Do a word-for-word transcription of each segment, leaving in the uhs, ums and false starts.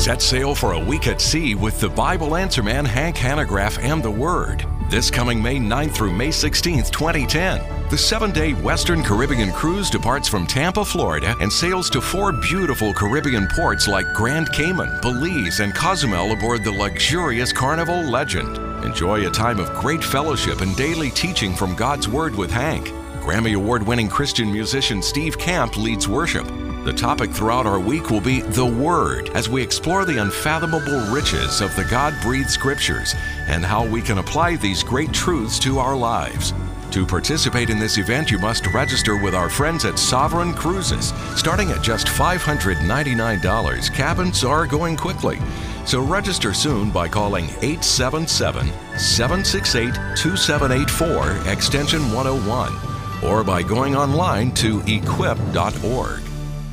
Set sail for a week at sea with the Bible Answer Man Hank Hanegraaff and the Word. This coming May ninth through May sixteenth, twenty ten. The seven-day Western Caribbean cruise departs from Tampa, Florida, and sails to four beautiful Caribbean ports like Grand Cayman, Belize, and Cozumel aboard the luxurious Carnival Legend. Enjoy a time of great fellowship and daily teaching from God's Word with Hank. Grammy Award-winning Christian musician Steve Camp leads worship. The topic throughout our week will be the Word, as we explore the unfathomable riches of the God-breathed Scriptures and how we can apply these great truths to our lives. To participate in this event, you must register with our friends at Sovereign Cruises. Starting at just five hundred ninety-nine dollars, cabins are going quickly. So register soon by calling eight seven seven, seven six eight, two seven eight four, extension one oh one, or by going online to equip dot org.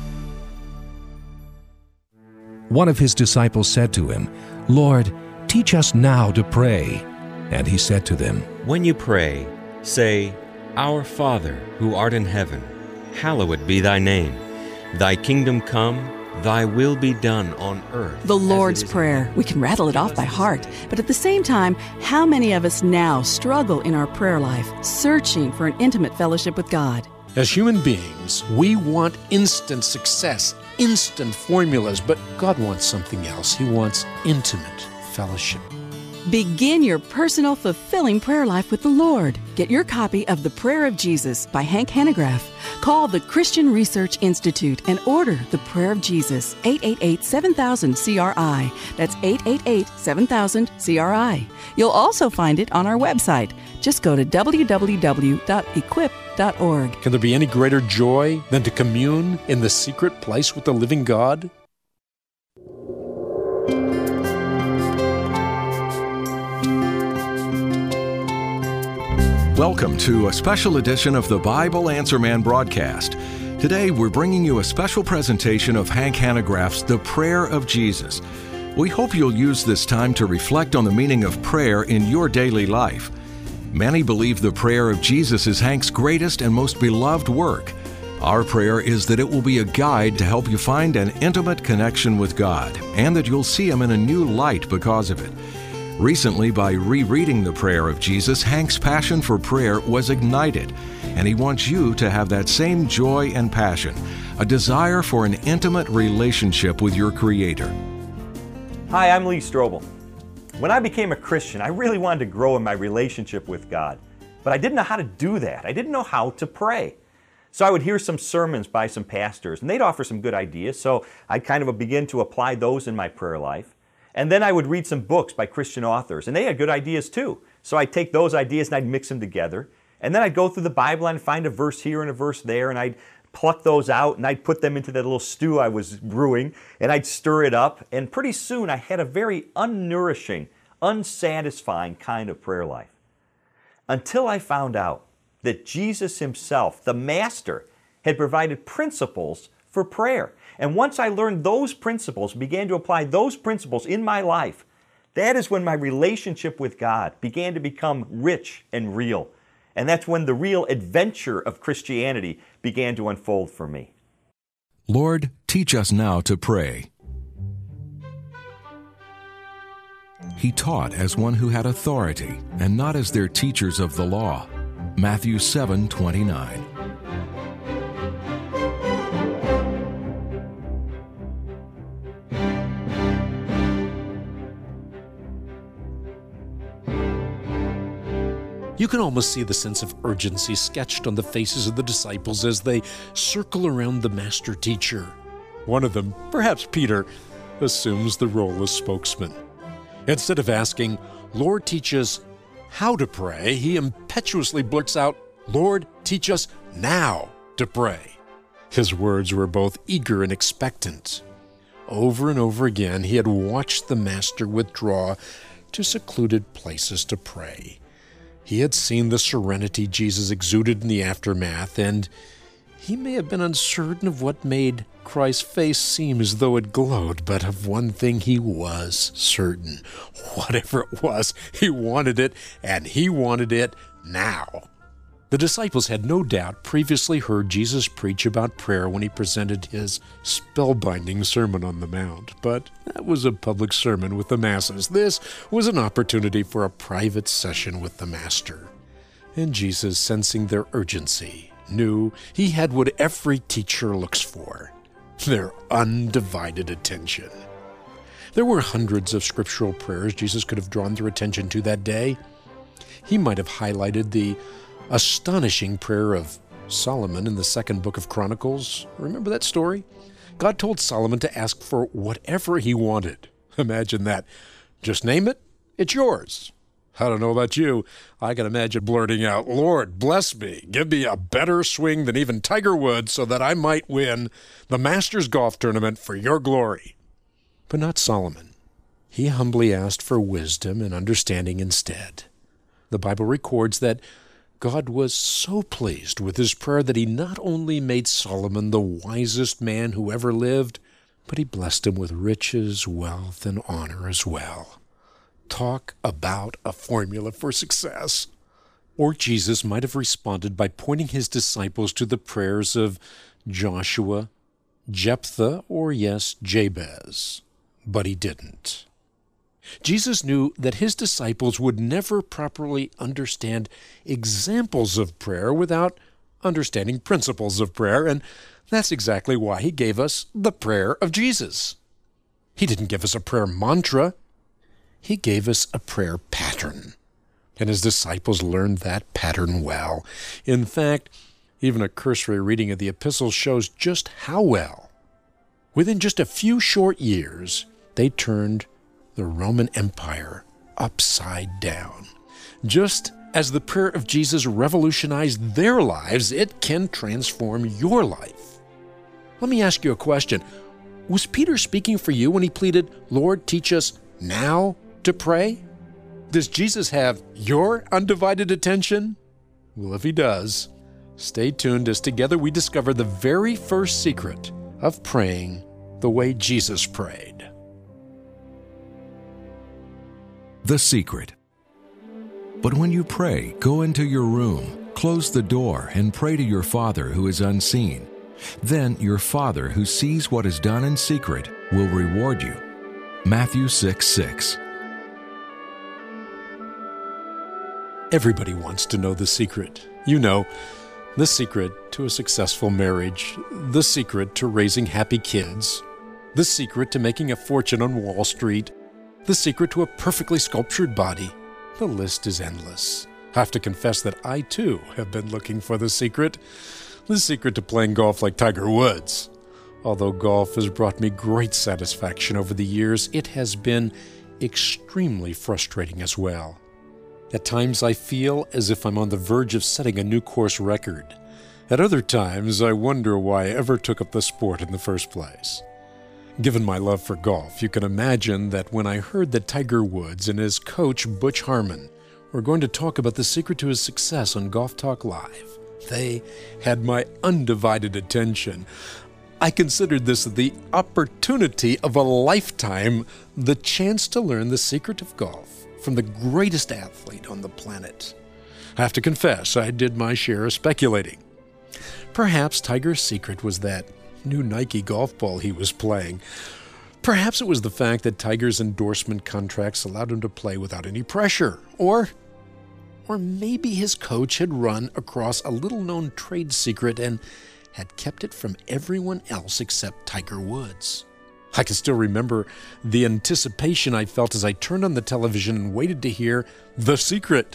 One of his disciples said to him, "Lord, teach us now to pray." And he said to them, "When you pray, say, Our Father, who art in heaven, hallowed be thy name. Thy kingdom come, thy will be done on earth." The Lord's Prayer. We can rattle it off by heart. But at the same time, how many of us now struggle in our prayer life, searching for an intimate fellowship with God? As human beings, we want instant success, instant formulas, but God wants something else. He wants intimate fellowship. Begin your personal, fulfilling prayer life with the Lord. Get your copy of The Prayer of Jesus by Hank Hanegraaff. Call the Christian Research Institute and order The Prayer of Jesus, eight eight eight, seven thousand, C R I. That's eight eight eight, seven thousand, C R I. You'll also find it on our website. Just go to w w w dot equip dot org. Can there be any greater joy than to commune in the secret place with the living God? Welcome to a special edition of the Bible Answer Man broadcast. Today, we're bringing you a special presentation of Hank Hanegraaff's The Prayer of Jesus. We hope you'll use this time to reflect on the meaning of prayer in your daily life. Many believe the prayer of Jesus is Hank's greatest and most beloved work. Our prayer is that it will be a guide to help you find an intimate connection with God, and that you'll see Him in a new light because of it. Recently, by rereading the prayer of Jesus, Hank's passion for prayer was ignited, and he wants you to have that same joy and passion, a desire for an intimate relationship with your Creator. Hi, I'm Lee Strobel. When I became a Christian, I really wanted to grow in my relationship with God, but I didn't know how to do that. I didn't know how to pray. So I would hear some sermons by some pastors, and they'd offer some good ideas, so I'd kind of begin to apply those in my prayer life. And then I would read some books by Christian authors, and they had good ideas too. So I'd take those ideas and I'd mix them together. And then I'd go through the Bible and find a verse here and a verse there, and I'd pluck those out and I'd put them into that little stew I was brewing, and I'd stir it up. And pretty soon I had a very unnourishing, unsatisfying kind of prayer life. Until I found out that Jesus Himself, the Master, had provided principles for prayer. And once I learned those principles, began to apply those principles in my life, that is when my relationship with God began to become rich and real. And that's when the real adventure of Christianity began to unfold for me. Lord, teach us now to pray. He taught as one who had authority, and not as their teachers of the law. Matthew seven twenty-nine. You can almost see the sense of urgency sketched on the faces of the disciples as they circle around the master teacher. One of them, perhaps Peter, assumes the role of spokesman. Instead of asking, "Lord, teach us how to pray," he impetuously blurts out, "Lord, teach us now to pray." His words were both eager and expectant. Over and over again, he had watched the master withdraw to secluded places to pray. He had seen the serenity Jesus exuded in the aftermath, and he may have been uncertain of what made Christ's face seem as though it glowed, but of one thing he was certain. Whatever it was, he wanted it, and he wanted it now. The disciples had no doubt previously heard Jesus preach about prayer when he presented his spellbinding Sermon on the Mount, but That was a public sermon with the masses. This was an opportunity for a private session with the Master. And Jesus, sensing their urgency, knew he had what every teacher looks for: their undivided attention. There were hundreds of scriptural prayers Jesus could have drawn their attention to that day. He might have highlighted the astonishing prayer of Solomon in the second book of Chronicles. Remember that story? God told Solomon to ask for whatever he wanted. Imagine that. Just name it, it's yours. I don't know about you. I can imagine blurting out, "Lord, bless me. Give me a better swing than even Tiger Woods so that I might win the Masters golf tournament for your glory." But not Solomon. He humbly asked for wisdom and understanding instead. The Bible records that God was so pleased with his prayer that he not only made Solomon the wisest man who ever lived, but he blessed him with riches, wealth, and honor as well. Talk about a formula for success. Or Jesus might have responded by pointing his disciples to the prayers of Joshua, Jephthah, or yes, Jabez. But he didn't. Jesus knew that his disciples would never properly understand examples of prayer without understanding principles of prayer, and that's exactly why he gave us the prayer of Jesus. He didn't give us a prayer mantra. He gave us a prayer pattern, and his disciples learned that pattern well. In fact, even a cursory reading of the epistles shows just how well. Within just a few short years, they turned the Roman Empire upside down. Just as the prayer of Jesus revolutionized their lives, it can transform your life. Let me ask you a question. Was Peter speaking for you when he pleaded, "Lord, teach us now to pray"? Does Jesus have your undivided attention? Well, if he does, stay tuned as together we discover the very first secret of praying the way Jesus prayed. The secret. But when you pray, go into your room, close the door, and pray to your Father who is unseen. Then your Father who sees what is done in secret will reward you. Matthew six six. Everybody wants to know the secret. You know, the secret to a successful marriage, the secret to raising happy kids, the secret to making a fortune on Wall Street, the secret to a perfectly sculptured body. The list is endless. I have to confess that I, too, have been looking for the secret. The secret to playing golf like Tiger Woods. Although golf has brought me great satisfaction over the years, it has been extremely frustrating as well. At times I feel as if I'm on the verge of setting a new course record. At other times I wonder why I ever took up the sport in the first place. Given my love for golf, you can imagine that when I heard that Tiger Woods and his coach Butch Harmon were going to talk about the secret to his success on Golf Talk Live, they had my undivided attention. I considered this the opportunity of a lifetime, the chance to learn the secret of golf from the greatest athlete on the planet. I have to confess, I did my share of speculating. Perhaps Tiger's secret was that new Nike golf ball he was playing. Perhaps it was the fact that Tiger's endorsement contracts allowed him to play without any pressure. Or, or maybe his coach had run across a little-known trade secret and had kept it from everyone else except Tiger Woods. I can still remember the anticipation I felt as I turned on the television and waited to hear the secret.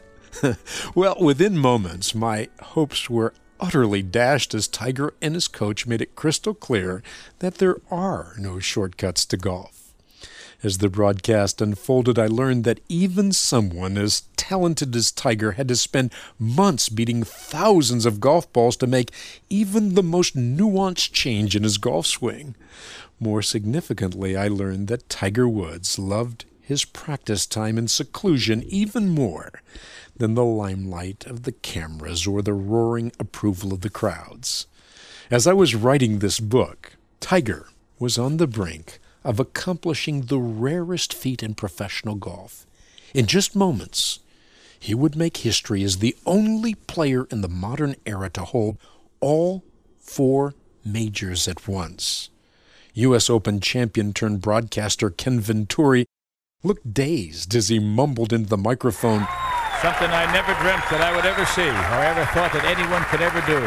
Well, within moments, my hopes were utterly dashed as Tiger and his coach made it crystal clear that there are no shortcuts to golf. As the broadcast unfolded, I learned that even someone as talented as Tiger had to spend months beating thousands of golf balls to make even the most nuanced change in his golf swing. More significantly, I learned that Tiger Woods loved his practice time in seclusion even more than the limelight of the cameras or the roaring approval of the crowds. As I was writing this book, Tiger was on the brink of accomplishing the rarest feat in professional golf. In just moments, he would make history as the only player in the modern era to hold all four majors at once. U S Open champion turned broadcaster Ken Venturi looked dazed as he mumbled into the microphone, "Something I never dreamt that I would ever see or ever thought that anyone could ever do.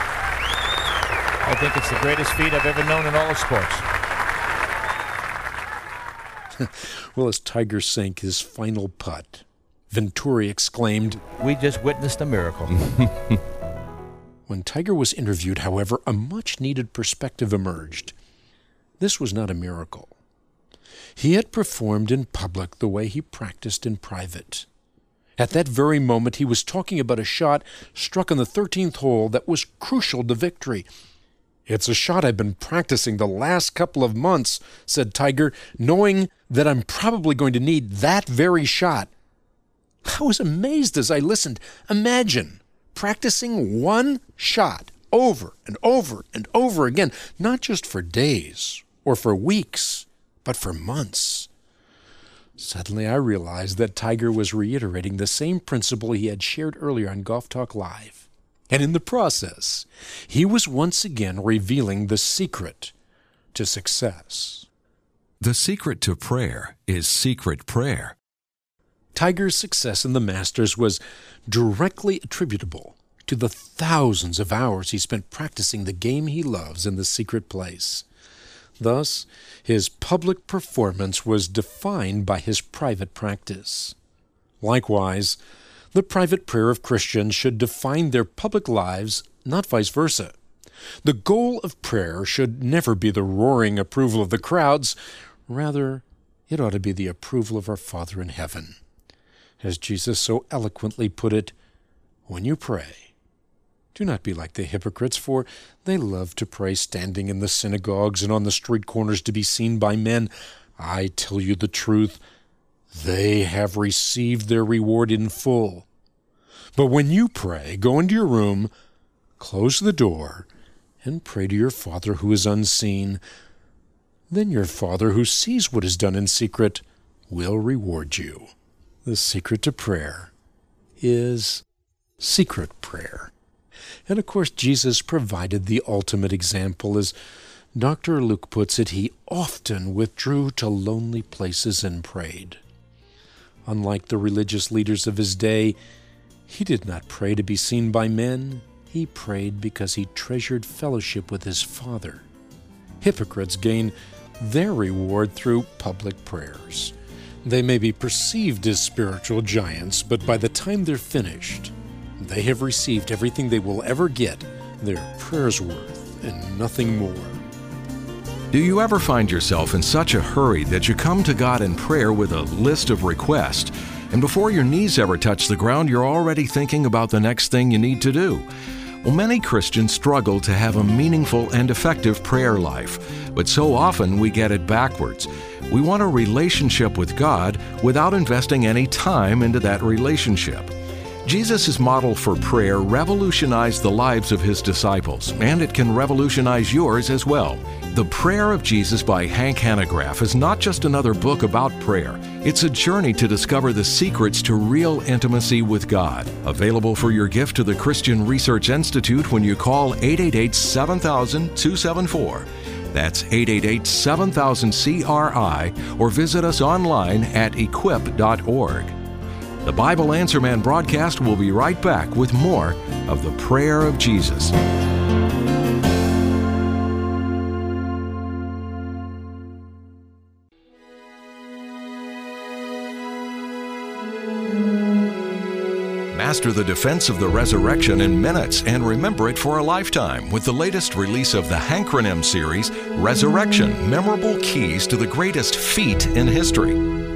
I think it's the greatest feat I've ever known in all of sports." Well, as Tiger sank his final putt, Venturi exclaimed, "We just witnessed a miracle." When Tiger was interviewed, however, a much-needed perspective emerged. This was not a miracle. He had performed in public the way he practiced in private. At that very moment, he was talking about a shot struck on the thirteenth hole that was crucial to victory. "It's a shot I've been practicing the last couple of months," said Tiger, "knowing that I'm probably going to need that very shot." I was amazed as I listened. Imagine practicing one shot over and over and over again, not just for days or for weeks, but for months. Suddenly I realized that Tiger was reiterating the same principle he had shared earlier on Golf Talk Live. And in the process, he was once again revealing the secret to success. The secret to prayer is secret prayer. Tiger's success in the Masters was directly attributable to the thousands of hours he spent practicing the game he loves in the secret place. Thus, his public performance was defined by his private practice. Likewise, the private prayer of Christians should define their public lives, not vice versa. The goal of prayer should never be the roaring approval of the crowds. Rather, it ought to be the approval of our Father in heaven. As Jesus so eloquently put it, "When you pray, do not be like the hypocrites, for they love to pray standing in the synagogues and on the street corners to be seen by men. I tell you the truth, they have received their reward in full. But when you pray, go into your room, close the door, and pray to your Father who is unseen. Then your Father who sees what is done in secret will reward you." The secret to prayer is secret prayer. And of course, Jesus provided the ultimate example. As Doctor Luke puts it, he often withdrew to lonely places and prayed. Unlike the religious leaders of his day, he did not pray to be seen by men. He prayed because he treasured fellowship with his Father. Hypocrites gain their reward through public prayers. They may be perceived as spiritual giants, but by the time they're finished, they have received everything they will ever get, their prayers worth, and nothing more. Do you ever find yourself in such a hurry that you come to God in prayer with a list of requests, and before your knees ever touch the ground, you're already thinking about the next thing you need to do? Well, many Christians struggle to have a meaningful and effective prayer life, but so often we get it backwards. We want a relationship with God without investing any time into that relationship. Jesus' model for prayer revolutionized the lives of his disciples, and it can revolutionize yours as well. The Prayer of Jesus by Hank Hanegraaff is not just another book about prayer. It's a journey to discover the secrets to real intimacy with God. Available for your gift to the Christian Research Institute when you call eight eight eight, seven thousand, two seven four. That's eight eight eight, seven thousand, C R I, or visit us online at equip dot org. The Bible Answer Man broadcast will be right back with more of the Prayer of Jesus. Master the defense of the resurrection in minutes and remember it for a lifetime with the latest release of the Hankronym series, Resurrection, Memorable Keys to the Greatest Feat in History.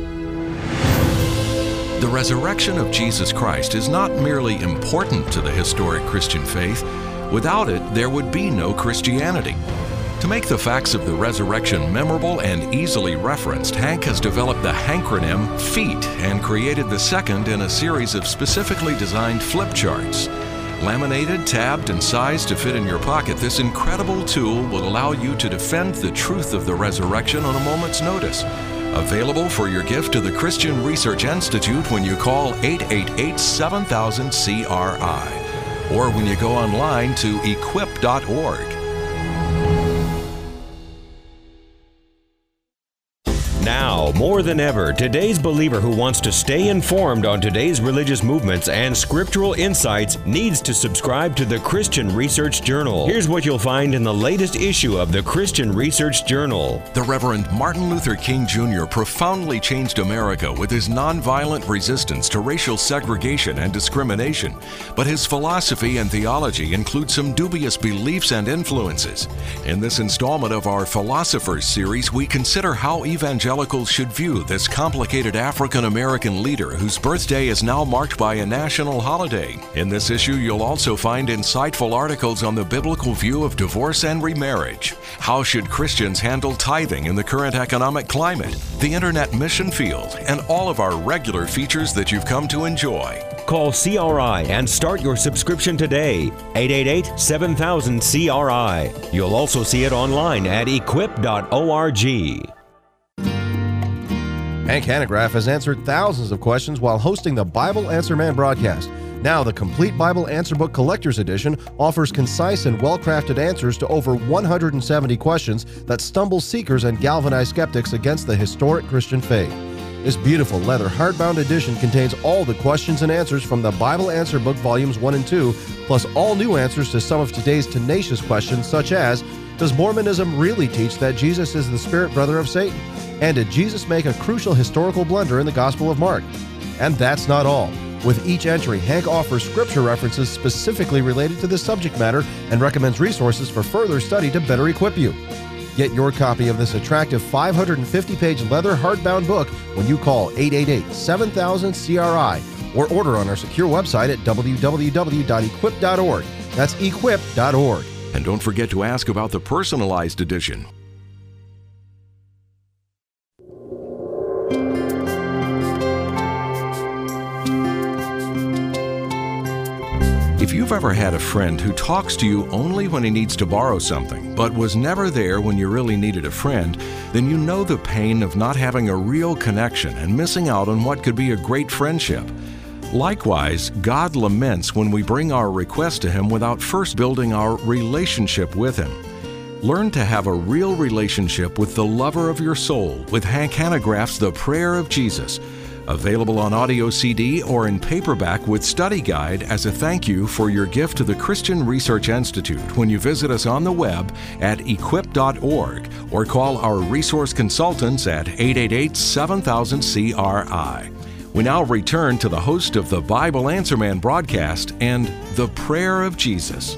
The resurrection of Jesus Christ is not merely important to the historic Christian faith. Without it, there would be no Christianity. To make the facts of the resurrection memorable and easily referenced, Hank has developed the Hankronym Feat and created the second in a series of specifically designed flip charts. Laminated, tabbed, and sized to fit in your pocket, this incredible tool will allow you to defend the truth of the resurrection on a moment's notice. Available for your gift to the Christian Research Institute when you call eight eight eight, seven thousand, C R I or when you go online to equip dot org. Now, more than ever, today's believer who wants to stay informed on today's religious movements and scriptural insights needs to subscribe to the Christian Research Journal. Here's what you'll find in the latest issue of the Christian Research Journal. The Reverend Martin Luther King Junior profoundly changed America with his nonviolent resistance to racial segregation and discrimination, but his philosophy and theology include some dubious beliefs and influences. In this installment of our Philosophers series, we consider how evangelicals should view this complicated African-American leader whose birthday is now marked by a national holiday. In this issue, you'll also find insightful articles on the biblical view of divorce and remarriage. How should Christians handle tithing in the current economic climate? The Internet mission field, and all of our regular features that you've come to enjoy. Call C R I and start your subscription today. eight eight eight, seven thousand, C R I. You'll also see it online at equip dot org. Hank Hanegraaff has answered thousands of questions while hosting the Bible Answer Man broadcast. Now, the Complete Bible Answer Book Collector's Edition offers concise and well-crafted answers to over one hundred seventy questions that stumble seekers and galvanize skeptics against the historic Christian faith. This beautiful leather hardbound edition contains all the questions and answers from the Bible Answer Book Volumes one and two, plus all new answers to some of today's tenacious questions such as, does Mormonism really teach that Jesus is the spirit brother of Satan? And did Jesus make a crucial historical blunder in the Gospel of Mark? And that's not all. With each entry, Hank offers scripture references specifically related to this subject matter and recommends resources for further study to better equip you. Get your copy of this attractive five hundred fifty page leather hardbound book when you call eight eight eight, seven thousand, C R I or order on our secure website at w w w dot equip dot org. That's equip dot org. And don't forget to ask about the personalized edition. If you've ever had a friend who talks to you only when he needs to borrow something, but was never there when you really needed a friend, then you know the pain of not having a real connection and missing out on what could be a great friendship. Likewise, God laments when we bring our request to Him without first building our relationship with Him. Learn to have a real relationship with the lover of your soul with Hank Hanegraaff's The Prayer of Jesus. Available on audio C D or in paperback with study guide as a thank you for your gift to the Christian Research Institute when you visit us on the web at equip dot org or call our resource consultants at eight eight eight, seven thousand, C R I. We now return to the host of the Bible Answer Man broadcast and The Prayer of Jesus.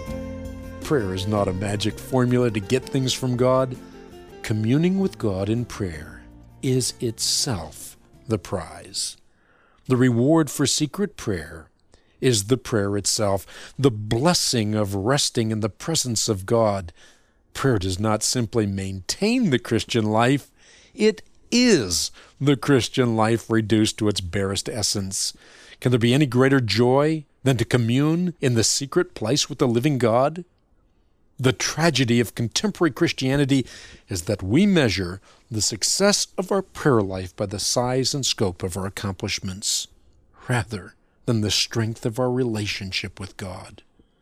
Prayer is not a magic formula to get things from God. Communing with God in prayer is itself the prize. The reward for secret prayer is the prayer itself, the blessing of resting in the presence of God. Prayer does not simply maintain the Christian life, it is the Christian life reduced to its barest essence. Can there be any greater joy than to commune in the secret place with the living God? The tragedy of contemporary Christianity is that we measure the success of our prayer life by the size and scope of our accomplishments, rather than the strength of our relationship with God.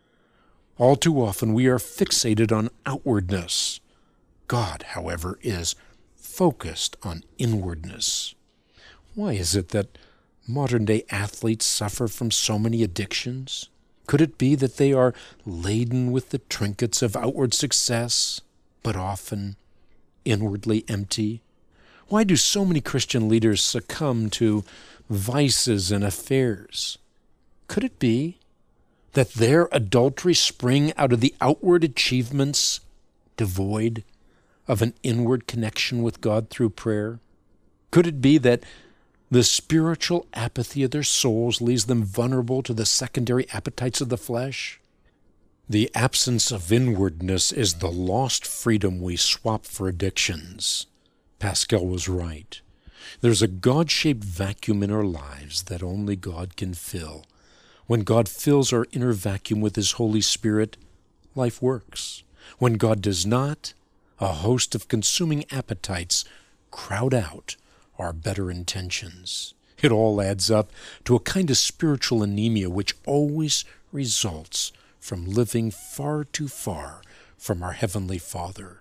All too often we are fixated on outwardness. God, however, is focused on inwardness. Why is it that modern-day athletes suffer from so many addictions? Could it be that they are laden with the trinkets of outward success, but often inwardly empty? Why do so many Christian leaders succumb to vices and affairs? Could it be that their adultery spring out of the outward achievements devoid of an inward connection with God through prayer? Could it be that the spiritual apathy of their souls leaves them vulnerable to the secondary appetites of the flesh? The absence of inwardness is the lost freedom we swap for addictions. Pascal was right. There's a God-shaped vacuum in our lives that only God can fill. When God fills our inner vacuum with His Holy Spirit, life works. When God does not, a host of consuming appetites crowd out our better intentions. It all adds up to a kind of spiritual anemia which always results from living far too far from our Heavenly Father.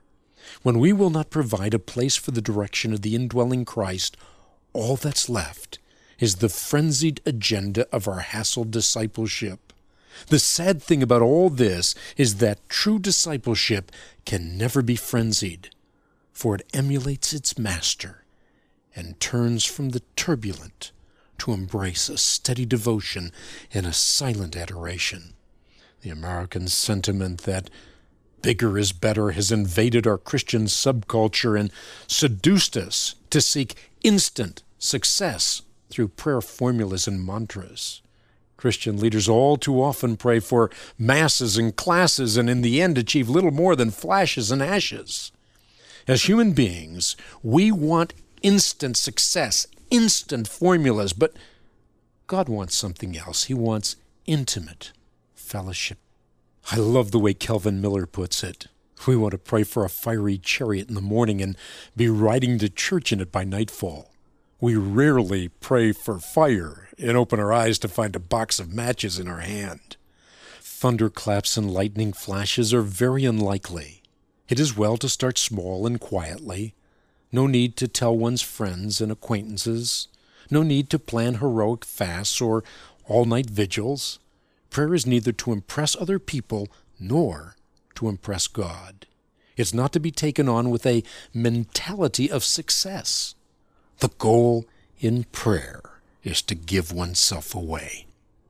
When we will not provide a place for the direction of the indwelling Christ, all that's left is the frenzied agenda of our hassled discipleship. The sad thing about all this is that true discipleship can never be frenzied, for it emulates its master and turns from the turbulent to embrace a steady devotion and a silent adoration. The American sentiment that bigger is better has invaded our Christian subculture and seduced us to seek instant success through prayer formulas and mantras. Christian leaders all too often pray for masses and classes and in the end achieve little more than flashes and ashes. As human beings, we want instant success, instant formulas, but God wants something else. He wants intimate fellowship. I love the way Kelvin Miller puts it. We want to pray for a fiery chariot in the morning and be riding to church in it by nightfall. We rarely pray for fire and open our eyes to find a box of matches in our hand. Thunderclaps and lightning flashes are very unlikely. It is well to start small and quietly. No need to tell one's friends and acquaintances. No need to plan heroic fasts or all-night vigils. Prayer is neither to impress other people nor to impress God. It's not to be taken on with a mentality of success. The goal in prayer is to give oneself away.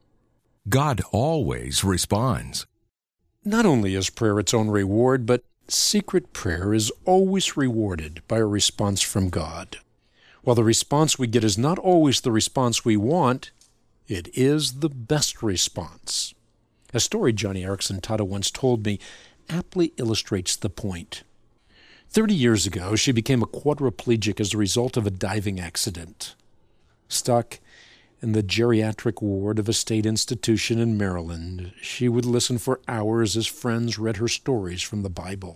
God always responds. Not only is prayer its own reward, but secret prayer is always rewarded by a response from God. While the response we get is not always the response we want, it is the best response. A story Johnny Erickson Tada once told me aptly illustrates the point. Thirty years ago, she became a quadriplegic as a result of a diving accident. Stuck in the geriatric ward of a state institution in Maryland, she would listen for hours as friends read her stories from the Bible.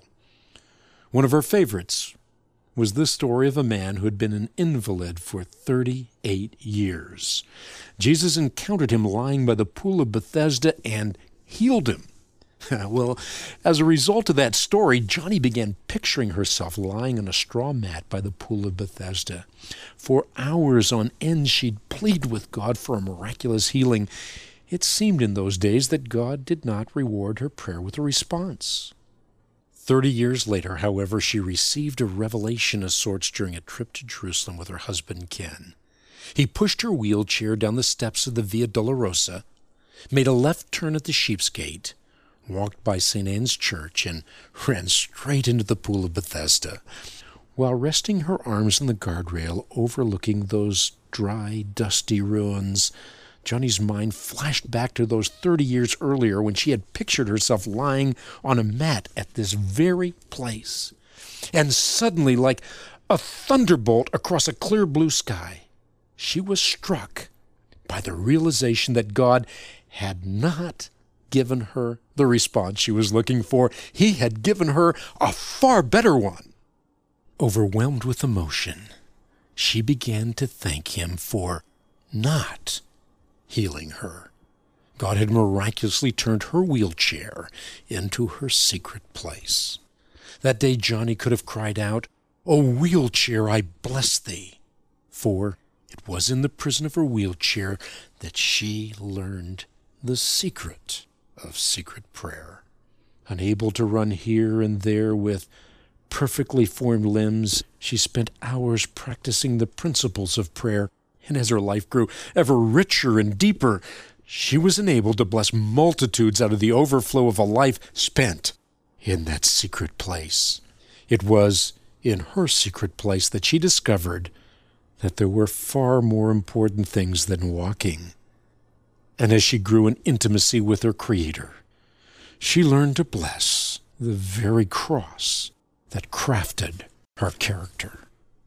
One of her favorites was the story of a man who had been an invalid for thirty-eight years. Jesus encountered him lying by the pool of Bethesda and healed him. Well, as a result of that story, Johnny began picturing herself lying on a straw mat by the pool of Bethesda. For hours on end, she'd plead with God for a miraculous healing. It seemed in those days that God did not reward her prayer with a response. Thirty years later, however, she received a revelation of sorts during a trip to Jerusalem with her husband, Ken. He pushed her wheelchair down the steps of the Via Dolorosa, made a left turn at the Sheep's Gate, walked by Saint Anne's Church, and ran straight into the pool of Bethesda. While resting her arms on the guardrail overlooking those dry, dusty ruins, Johnny's mind flashed back to those thirty years earlier when she had pictured herself lying on a mat at this very place. And suddenly, like a thunderbolt across a clear blue sky, she was struck by the realization that God had not given her the response she was looking for. He had given her a far better one. Overwhelmed with emotion, she began to thank him for not healing her. God had miraculously turned her wheelchair into her secret place. That day Johnny could have cried out, "O wheelchair, I bless thee," for it was in the prison of her wheelchair that she learned the secret of secret prayer. Unable to run here and there with perfectly formed limbs, she spent hours practicing the principles of prayer, and as her life grew ever richer and deeper, she was enabled to bless multitudes out of the overflow of a life spent in that secret place. It was in her secret place that she discovered that there were far more important things than walking. And as she grew in intimacy with her Creator, she learned to bless the very cross that crafted her character.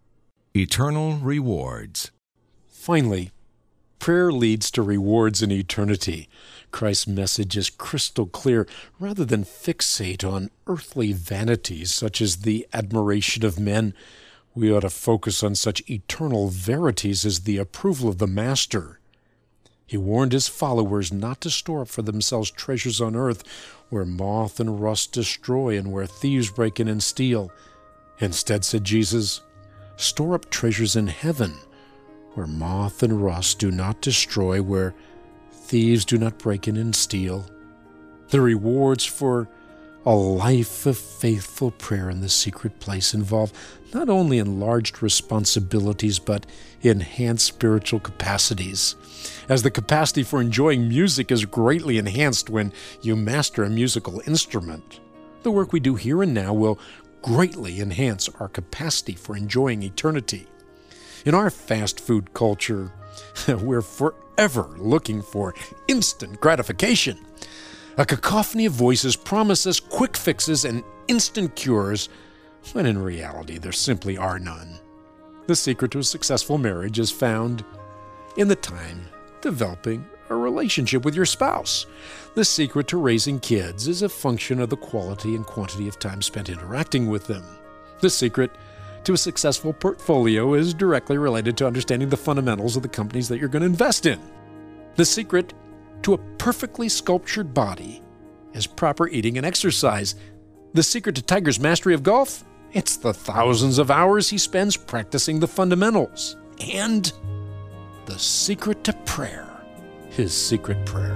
Eternal rewards. Finally, prayer leads to rewards in eternity. Christ's message is crystal clear. Rather than fixate on earthly vanities such as the admiration of men, we ought to focus on such eternal verities as the approval of the Master. He warned his followers not to store up for themselves treasures on earth where moth and rust destroy and where thieves break in and steal, Instead, said Jesus, store up treasures in heaven, where moth and rust do not destroy, where thieves do not break in and steal. The rewards for a life of faithful prayer in the secret place involve not only enlarged responsibilities, but enhanced spiritual capacities, as the capacity for enjoying music is greatly enhanced when you master a musical instrument. The work we do here and now will greatly enhance our capacity for enjoying eternity. In our fast food culture, we're forever looking for instant gratification. A cacophony of voices promise us quick fixes and instant cures, when in reality there simply are none. The secret to a successful marriage is found in the time developing a relationship with your spouse. The secret to raising kids is a function of the quality and quantity of time spent interacting with them. The secret to a successful portfolio is directly related to understanding the fundamentals of the companies that you're going to invest in. The secret to a perfectly sculptured body is proper eating and exercise. The secret to Tiger's mastery of golf? It's the thousands of hours he spends practicing the fundamentals. And the secret to prayer, his secret prayer.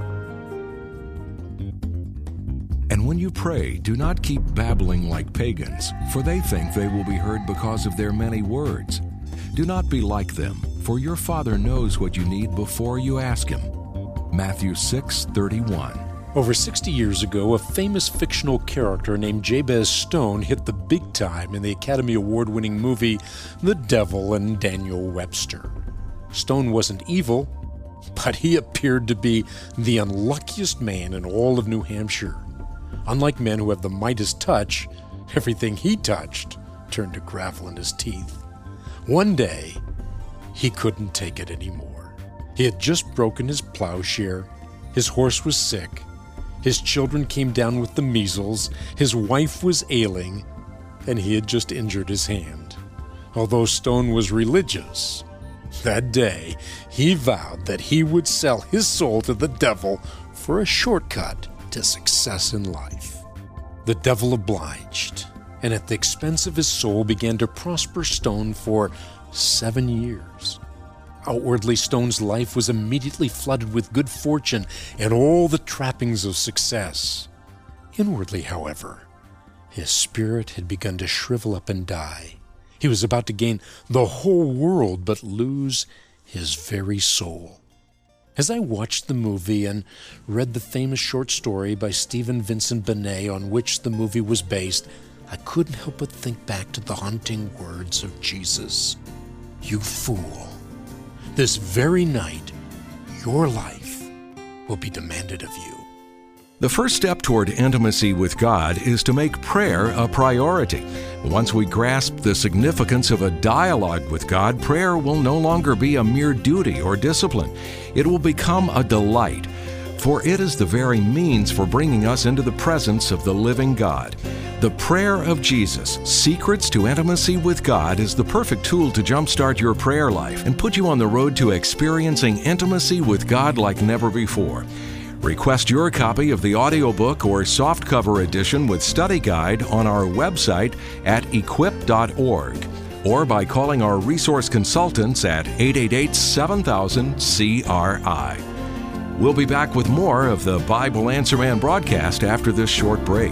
And when you pray, do not keep babbling like pagans, for they think they will be heard because of their many words. Do not be like them, for your Father knows what you need before you ask Him. Matthew six thirty-one. Over sixty years ago, a famous fictional character named Jabez Stone hit the big time in the Academy Award-winning movie The Devil and Daniel Webster. Stone wasn't evil, but he appeared to be the unluckiest man in all of New Hampshire. Unlike men who have the Midas touch, everything he touched turned to gravel in his teeth. One day, he couldn't take it anymore. He had just broken his plowshare, his horse was sick, his children came down with the measles, his wife was ailing, and he had just injured his hand. Although Stone was religious, that day he vowed that he would sell his soul to the devil for a shortcut to success in life. The devil obliged, and at the expense of his soul began to prosper Stone for seven years. Outwardly, Stone's life was immediately flooded with good fortune and all the trappings of success. Inwardly, however, his spirit had begun to shrivel up and die. He was about to gain the whole world but lose his very soul. As I watched the movie and read the famous short story by Stephen Vincent Benet on which the movie was based, I couldn't help but think back to the haunting words of Jesus. You fool. This very night, your life will be demanded of you. The first step toward intimacy with God is to make prayer a priority. Once we grasp the significance of a dialogue with God, prayer will no longer be a mere duty or discipline. It will become a delight, for it is the very means for bringing us into the presence of the living God. The prayer of Jesus, Secrets to Intimacy with God, is the perfect tool to jumpstart your prayer life and put you on the road to experiencing intimacy with God like never before. Request your copy of the audiobook or softcover edition with study guide on our website at equip dot org or by calling our resource consultants at eight eight eight, seven thousand, C R I. We'll be back with more of the Bible Answer Man broadcast after this short break.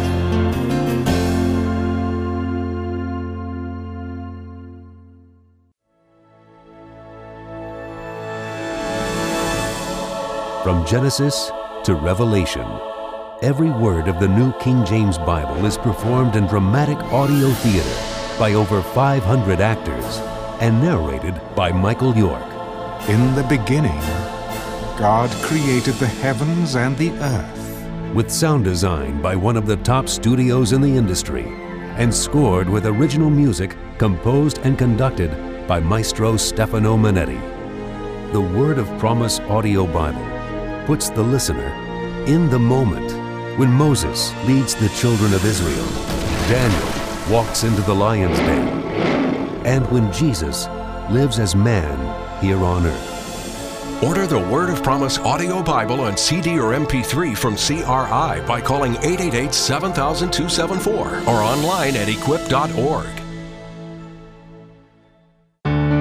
From Genesis to Revelation, every word of the New King James Bible is performed in dramatic audio theater by over five hundred actors and narrated by Michael York. In the beginning, God created the heavens and the earth. With sound design by one of the top studios in the industry and scored with original music composed and conducted by Maestro Stefano Manetti. The Word of Promise Audio Bible puts the listener in the moment when Moses leads the children of Israel, Daniel walks into the lion's den, and when Jesus lives as man here on earth. Order the Word of Promise Audio Bible on C D or M P three from C R I by calling eight eight eight, seven thousand, two seven four or online at equip dot org.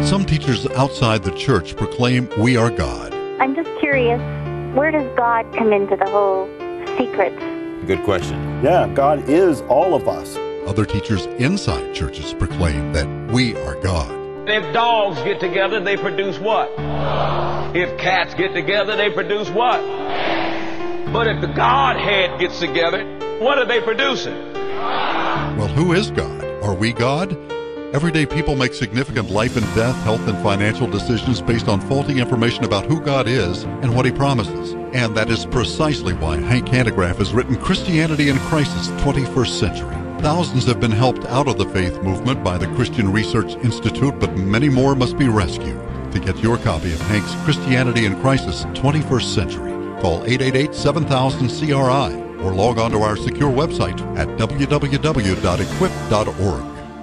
Some teachers outside the church proclaim we are God. I'm just curious, where does God come into the whole secret? Good question. Yeah, God is all of us. Other teachers inside churches proclaim that we are God. If dogs get together, they produce what? If cats get together, they produce what? But if the Godhead gets together, what are they producing? Well, who is God? Are we God? Everyday people make significant life and death, health and financial decisions based on faulty information about who God is and what He promises. And that is precisely why Hank Hanegraaff has written Christianity in Crisis, twenty-first Century. Thousands have been helped out of the faith movement by the Christian Research Institute, but many more must be rescued. To get your copy of Hank's Christianity in Crisis, twenty-first Century, call eight eight eight, seven thousand, C R I or log on to our secure website at w w w dot equip dot org.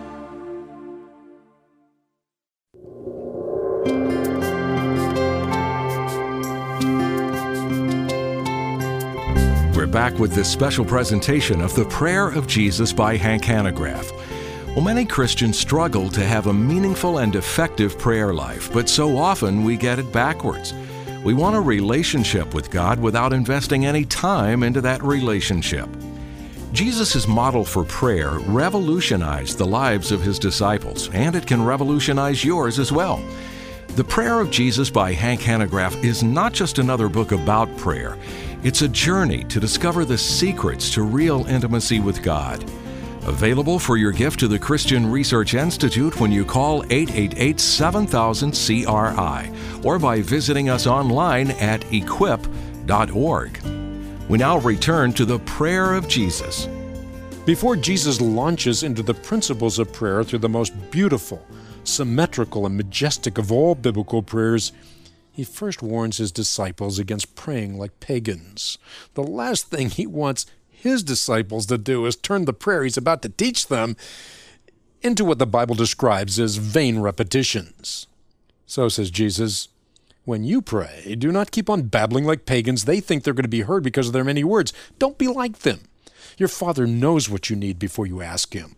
We're back with this special presentation of The Prayer of Jesus by Hank Hanegraaff. Well, many Christians struggle to have a meaningful and effective prayer life, but so often we get it backwards. We want a relationship with God without investing any time into that relationship. Jesus' model for prayer revolutionized the lives of His disciples, and it can revolutionize yours as well. The Prayer of Jesus by Hank Hanegraaff is not just another book about prayer. It's a journey to discover the secrets to real intimacy with God. Available for your gift to the Christian Research Institute when you call eight eight eight, seven thousand, C R I or by visiting us online at equip dot org. We now return to the Prayer of Jesus. Before Jesus launches into the principles of prayer through the most beautiful, symmetrical, and majestic of all biblical prayers, He first warns His disciples against praying like pagans. The last thing He wants His disciples to do is turn the prayer He's about to teach them into what the Bible describes as vain repetitions. So says Jesus, when you pray, do not keep on babbling like pagans. They think they're going to be heard because of their many words. Don't be like them. Your Father knows what you need before you ask Him.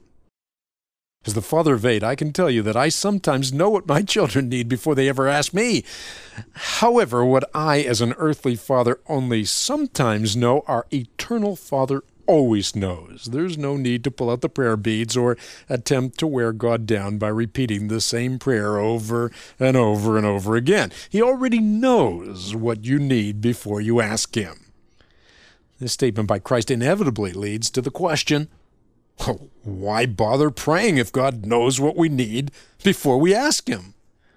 As the father of eight, I can tell you that I sometimes know what my children need before they ever ask me. However, what I, as an earthly father, only sometimes know, our eternal Father always knows. There's no need to pull out the prayer beads or attempt to wear God down by repeating the same prayer over and over and over again. He already knows what you need before you ask Him. This statement by Christ inevitably leads to the question, why bother praying if God knows what we need before we ask Him?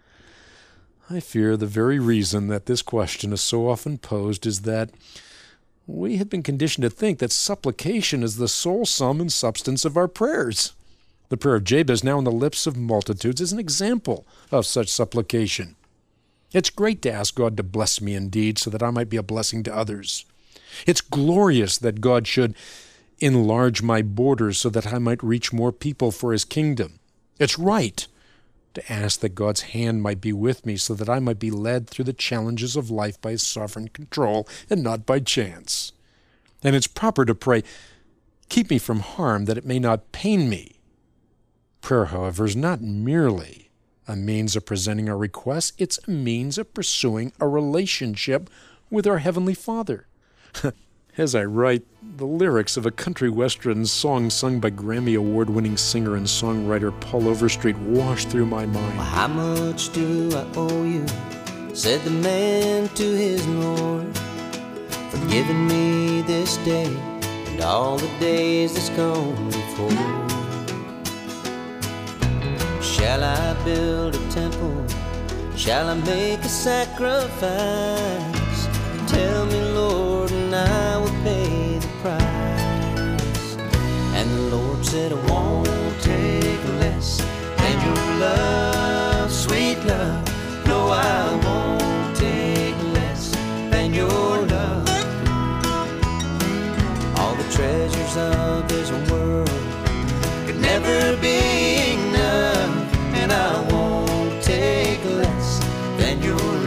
I fear the very reason that this question is so often posed is that we have been conditioned to think that supplication is the sole sum and substance of our prayers. The prayer of Jabez, now on the lips of multitudes, is an example of such supplication. It's great to ask God to bless me indeed so that I might be a blessing to others. It's glorious that God should enlarge my borders so that I might reach more people for His kingdom. It's right to ask that God's hand might be with me so that I might be led through the challenges of life by His sovereign control and not by chance. And it's proper to pray, keep me from harm that it may not pain me. Prayer, however, is not merely a means of presenting our requests, it's a means of pursuing a relationship with our Heavenly Father. As I write, the lyrics of a country western song sung by Grammy Award-winning singer and songwriter Paul Overstreet wash through my mind. Well, how much do I owe you? Said the man to his Lord, for giving me this day and all the days that's gone before. Shall I build a temple? Shall I make a sacrifice? Tell me, Lord, and I will pay the price. And the Lord said, I won't take less than your love, sweet love. No, I won't take less than your love. All the treasures of this world could never be enough, and I won't take less than your love.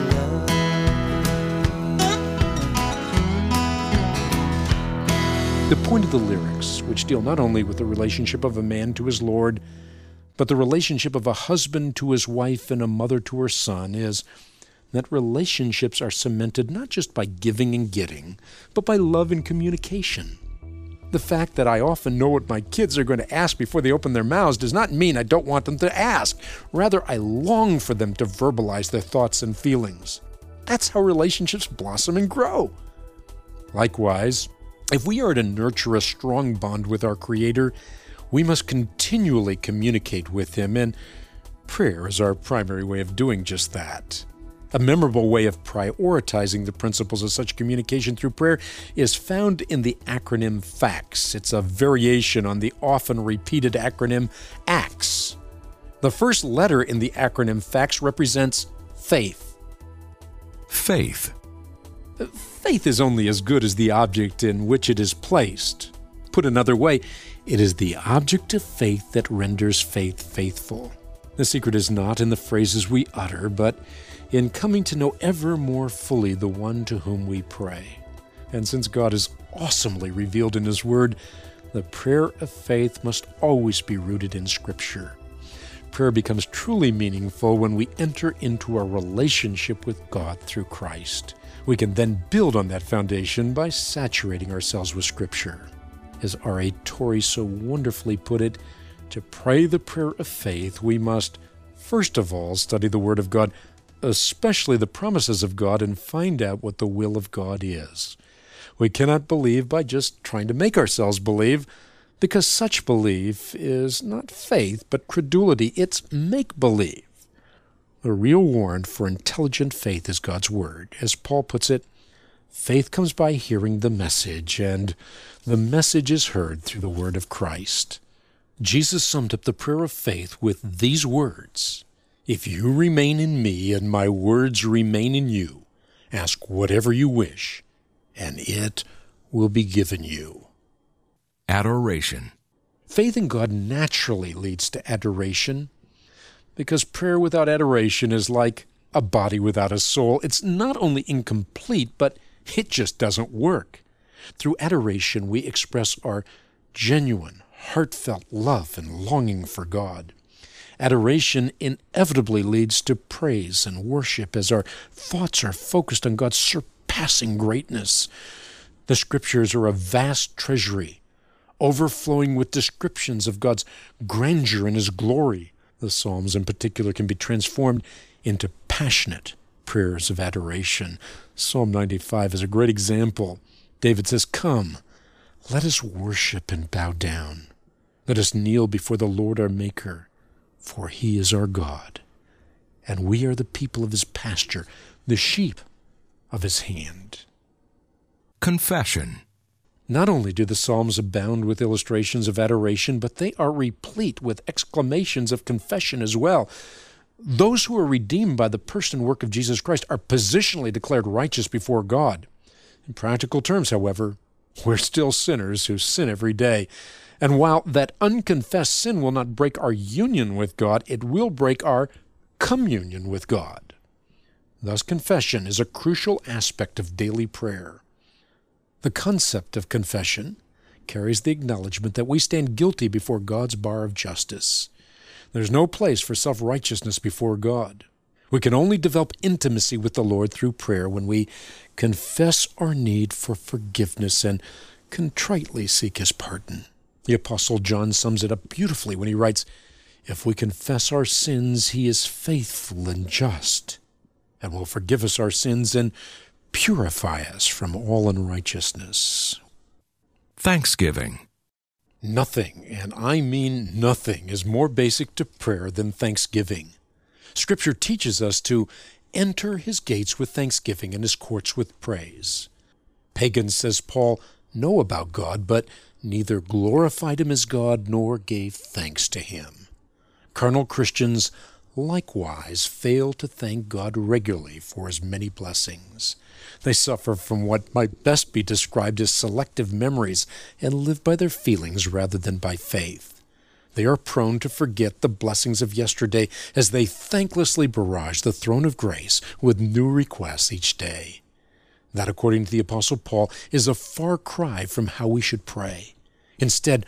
The point of the lyrics, which deal not only with the relationship of a man to his Lord, But the relationship of a husband to his wife and a mother to her son is that relationships are cemented not just by giving and getting, but by love and communication. The fact that I often know what my kids are going to ask before they open their mouths does not mean I don't want them to ask. Rather, I long for them to verbalize their thoughts and feelings. That's how relationships blossom and grow. Likewise, if we are to nurture a strong bond with our Creator, we must continually communicate with Him, and prayer is our primary way of doing just that. A memorable way of prioritizing the principles of such communication through prayer is found in the acronym FACTS. It's a variation on the often repeated acronym ACTS. The first letter in the acronym FACTS represents faith. Faith. Faith is only as good as the object in which it is placed. Put another way, it is the object of faith that renders faith faithful. The secret is not in the phrases we utter, but in coming to know ever more fully the one to whom we pray. And since God is awesomely revealed in His Word, the prayer of faith must always be rooted in Scripture. Prayer becomes truly meaningful when we enter into a relationship with God through Christ. We can then build on that foundation by saturating ourselves with Scripture. As R A Torrey so wonderfully put it, to pray the prayer of faith, we must, first of all, study the Word of God, especially the promises of God, and find out what the will of God is. We cannot believe by just trying to make ourselves believe, because such belief is not faith, but credulity. It's make-believe. The real warrant for intelligent faith is God's Word. As Paul puts it, faith comes by hearing the message, and the message is heard through the Word of Christ. Jesus summed up the prayer of faith with these words: "If you remain in me and my words remain in you, ask whatever you wish, and it will be given you." Adoration. Faith in God naturally leads to adoration, because prayer without adoration is like a body without a soul. It's not only incomplete, but it just doesn't work. Through adoration, we express our genuine, heartfelt love and longing for God. Adoration inevitably leads to praise and worship as our thoughts are focused on God's surpassing greatness. The Scriptures are a vast treasury, overflowing with descriptions of God's grandeur and His glory. The Psalms in particular can be transformed into passionate prayers of adoration. Psalm ninety-five is a great example. David says, "Come, let us worship and bow down. Let us kneel before the Lord our Maker, for He is our God, and we are the people of His pasture, the sheep of His hand." Confession. Not only do the Psalms abound with illustrations of adoration, but they are replete with exclamations of confession as well. Those who are redeemed by the person and work of Jesus Christ are positionally declared righteous before God. In practical terms, however, we're still sinners who sin every day. And while that unconfessed sin will not break our union with God, it will break our communion with God. Thus, confession is a crucial aspect of daily prayer. The concept of confession carries the acknowledgement that we stand guilty before God's bar of justice. There's no place for self-righteousness before God. We can only develop intimacy with the Lord through prayer when we confess our need for forgiveness and contritely seek His pardon. The Apostle John sums it up beautifully when he writes, "If we confess our sins, He is faithful and just, and will forgive us our sins and purify us from all unrighteousness." Thanksgiving. Nothing, and I mean nothing, is more basic to prayer than thanksgiving. Scripture teaches us to enter His gates with thanksgiving and His courts with praise. Pagans, says Paul, know about God, but neither glorified Him as God nor gave thanks to Him. Carnal Christians likewise fail to thank God regularly for His many blessings. They suffer from what might best be described as selective memories and live by their feelings rather than by faith. They are prone to forget the blessings of yesterday as they thanklessly barrage the throne of grace with new requests each day. That, according to the Apostle Paul, is a far cry from how we should pray. Instead,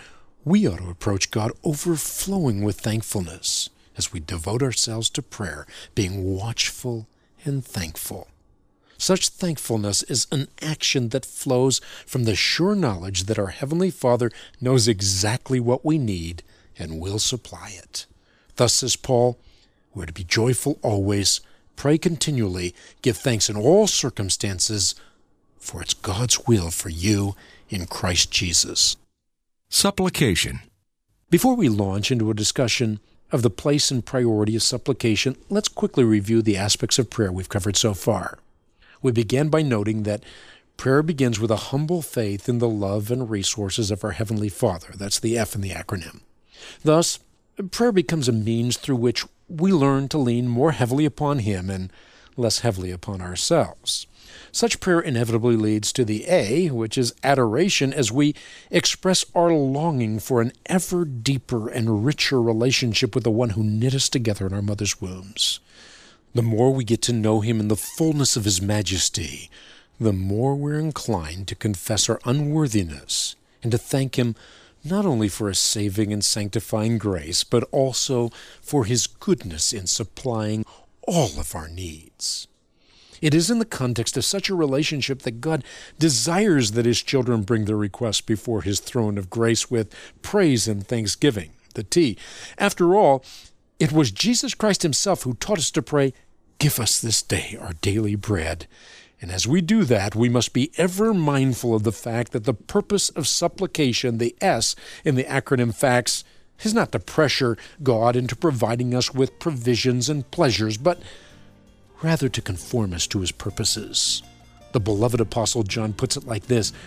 we ought to approach God overflowing with thankfulness as we devote ourselves to prayer, being watchful and thankful. Such thankfulness is an action that flows from the sure knowledge that our Heavenly Father knows exactly what we need and will supply it. Thus, says Paul, we're to be joyful always, pray continually, give thanks in all circumstances, for it's God's will for you in Christ Jesus. Supplication. Before we launch into a discussion of the place and priority of supplication, let's quickly review the aspects of prayer we've covered so far. We began by noting that prayer begins with a humble faith in the love and resources of our Heavenly Father. That's the F in the acronym. Thus, prayer becomes a means through which we learn to lean more heavily upon Him and less heavily upon ourselves. Such prayer inevitably leads to the A, which is adoration, as we express our longing for an ever deeper and richer relationship with the one who knit us together in our mother's wombs. The more we get to know Him in the fullness of His majesty, the more we're inclined to confess our unworthiness and to thank Him not only for His saving and sanctifying grace, but also for His goodness in supplying all of our needs. It is in the context of such a relationship that God desires that His children bring their requests before His throne of grace with praise and thanksgiving, the T. After all, it was Jesus Christ Himself who taught us to pray, "Give us this day our daily bread." And as we do that, we must be ever mindful of the fact that the purpose of supplication, the S in the acronym FACTS, is not to pressure God into providing us with provisions and pleasures, but rather to conform us to His purposes. The beloved Apostle John puts it like this: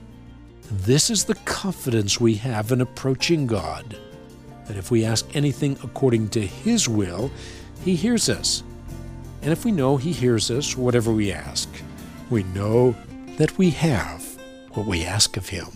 "This is the confidence we have in approaching God, that if we ask anything according to His will, He hears us. And if we know He hears us, whatever we ask, we know that we have what we ask of Him."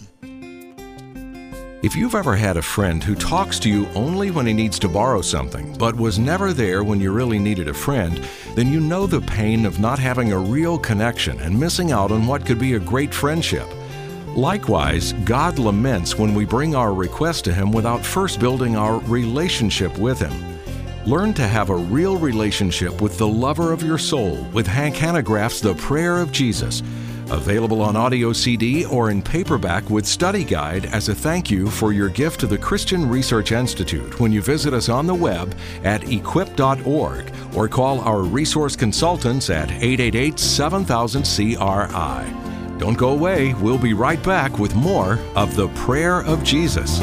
If you've ever had a friend who talks to you only when he needs to borrow something, but was never there when you really needed a friend, then you know the pain of not having a real connection and missing out on what could be a great friendship. Likewise, God laments when we bring our request to Him without first building our relationship with Him. Learn to have a real relationship with the lover of your soul with Hank Hanegraaff's The Prayer of Jesus. Available on audio C D or in paperback with study guide as a thank you for your gift to the Christian Research Institute when you visit us on the web at equip dot org or call our resource consultants at eight eight eight, seven thousand, C R I. Don't go away. We'll be right back with more of The Prayer of Jesus.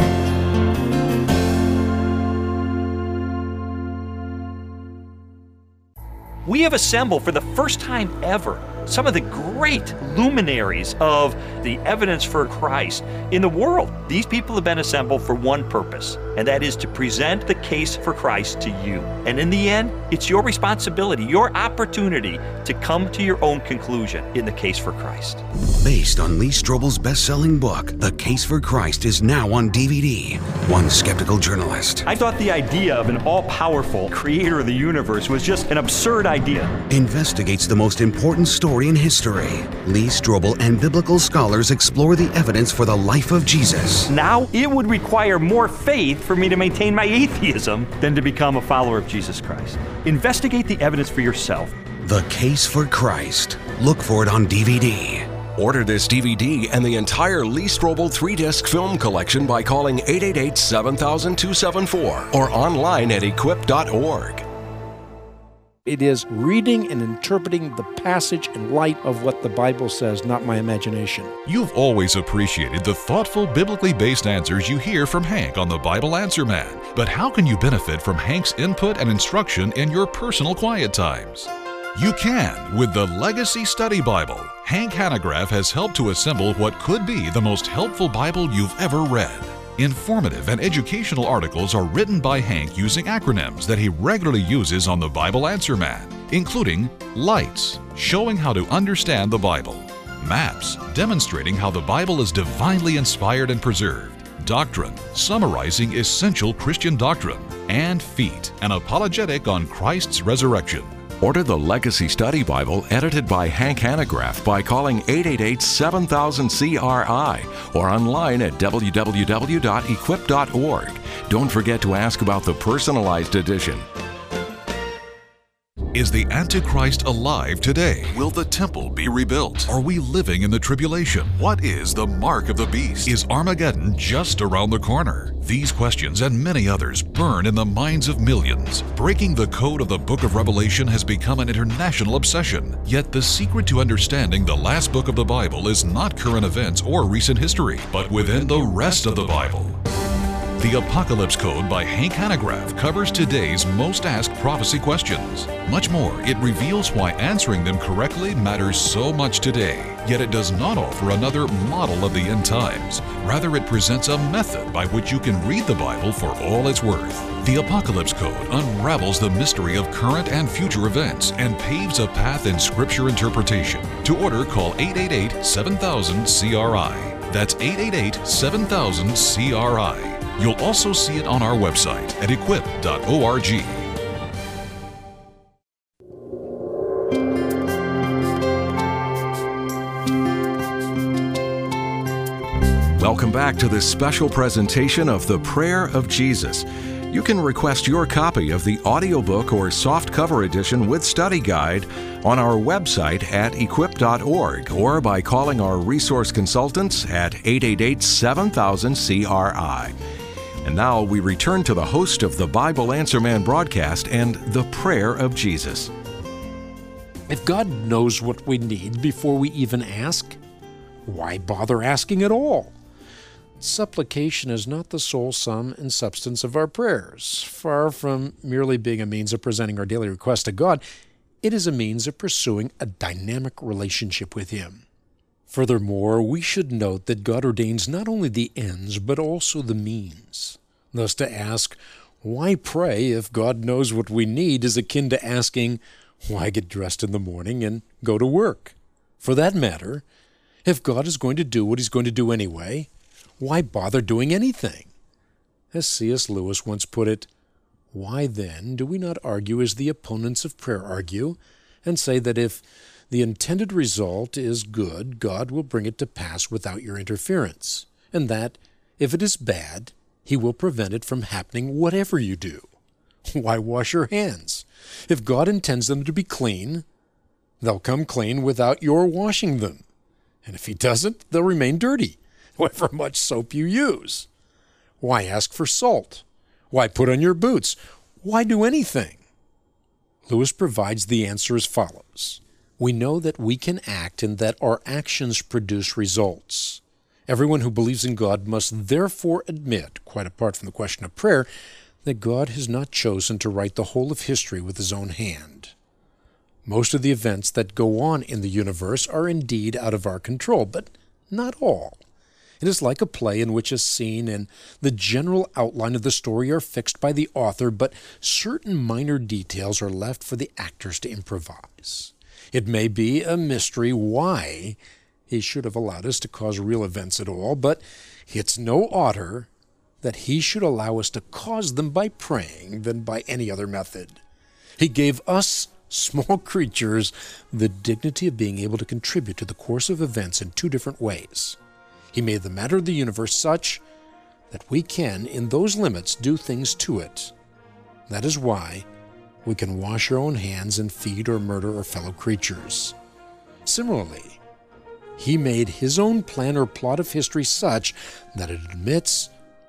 We have assembled for the first time ever some of the great luminaries of the evidence for Christ in the world. These people have been assembled for one purpose, and that is to present the case for Christ to you. And in the end, it's your responsibility, your opportunity to come to your own conclusion in the case for Christ. Based on Lee Strobel's best-selling book, The Case for Christ is now on D V D. One skeptical journalist I thought the idea of an all-powerful creator of the universe was just an absurd idea. Investigates the most important story in history. Lee Strobel and biblical scholars explore the evidence for the life of Jesus. Now, it would require more faith for me to maintain my atheism than to become a follower of Jesus Christ. Investigate the evidence for yourself. The Case for Christ. Look for it on D V D. Order this D V D and the entire Lee Strobel three-disc film collection by calling eight eight eight, seven thousand, two seven four or online at equip dot org. It is reading and interpreting the passage in light of what the Bible says, not my imagination. You've always appreciated the thoughtful, biblically based answers you hear from Hank on the Bible Answer Man. But how can you benefit from Hank's input and instruction in your personal quiet times? You can with the Legacy Study Bible. Hank Hanegraaff has helped to assemble what could be the most helpful Bible you've ever read. Informative and educational articles are written by Hank using acronyms that he regularly uses on the Bible Answer Man, including LIGHTS, showing how to understand the Bible, MAPS, demonstrating how the Bible is divinely inspired and preserved, Doctrine, summarizing essential Christian doctrine, and FEET, an apologetic on Christ's resurrection. Order the Legacy Study Bible edited by Hank Hanegraaff by calling eight eight eight, seven thousand, C R I or online at w w w dot equip dot org. Don't forget to ask about the personalized edition. Is the Antichrist alive today? Will the temple be rebuilt? Are we living in the tribulation? What is the mark of the beast? Is Armageddon just around the corner? These questions and many others burn in the minds of millions. Breaking the code of the book of Revelation has become an international obsession. Yet the secret to understanding the last book of the Bible is not current events or recent history, but within the rest of the Bible. The Apocalypse Code by Hank Hanegraaff covers today's most asked prophecy questions. Much more, it reveals why answering them correctly matters so much today. Yet it does not offer another model of the end times. Rather, it presents a method by which you can read the Bible for all it's worth. The Apocalypse Code unravels the mystery of current and future events and paves a path in Scripture interpretation. To order, call eight eight eight, seven thousand, C R I. That's eight eight eight, seven thousand, C R I. You'll also see it on our website at equip dot org. Welcome back to this special presentation of The Prayer of Jesus. You can request your copy of the audiobook or softcover edition with study guide on our website at equip dot org or by calling our resource consultants at eight eight eight, seven thousand, C R I. And now we return to the host of the Bible Answer Man broadcast and the Prayer of Jesus. If God knows what we need before we even ask, why bother asking at all? Supplication is not the sole sum and substance of our prayers. Far from merely being a means of presenting our daily request to God, it is a means of pursuing a dynamic relationship with Him. Furthermore, we should note that God ordains not only the ends, but also the means. Thus, to ask, why pray if God knows what we need is akin to asking, why get dressed in the morning and go to work? For that matter, if God is going to do what He's going to do anyway, why bother doing anything? As C S Lewis once put it, why then do we not argue as the opponents of prayer argue, and say that if the intended result is good, God will bring it to pass without your interference, and that, if it is bad, He will prevent it from happening whatever you do. Why wash your hands? If God intends them to be clean, they'll come clean without your washing them. And if He doesn't, they'll remain dirty, however much soap you use. Why ask for salt? Why put on your boots? Why do anything? Lewis provides the answer as follows. We know that we can act and that our actions produce results. Everyone who believes in God must therefore admit, quite apart from the question of prayer, that God has not chosen to write the whole of history with His own hand. Most of the events that go on in the universe are indeed out of our control, but not all. It is like a play in which a scene and the general outline of the story are fixed by the author, but certain minor details are left for the actors to improvise. It may be a mystery why He should have allowed us to cause real events at all, but it's no odder that He should allow us to cause them by praying than by any other method. He gave us, small creatures, the dignity of being able to contribute to the course of events in two different ways. He made the matter of the universe such that we can, in those limits, do things to it. That is why we can wash our own hands and feed or murder our fellow creatures. Similarly, He made His own plan or plot of history such that it admits